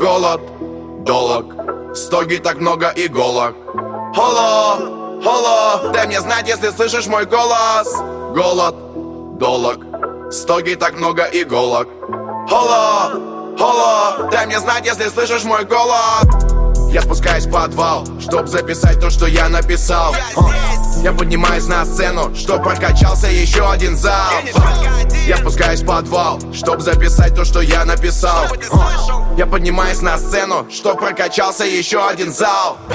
голод долог, стоги так много иголок. Холо, холо, дай мне знать, если слышишь мой голос. Голод долог, стоги так много иголок. Холо, холо, дай мне знать, если слышишь мой голос. Я спускаюсь в подвал, чтоб записать то, что я написал. Я поднимаюсь на сцену, чтоб прокачался еще один зал. Я спускаюсь в подвал, чтоб записать то, что я написал. Я поднимаюсь на сцену, чтоб прокачался еще один зал.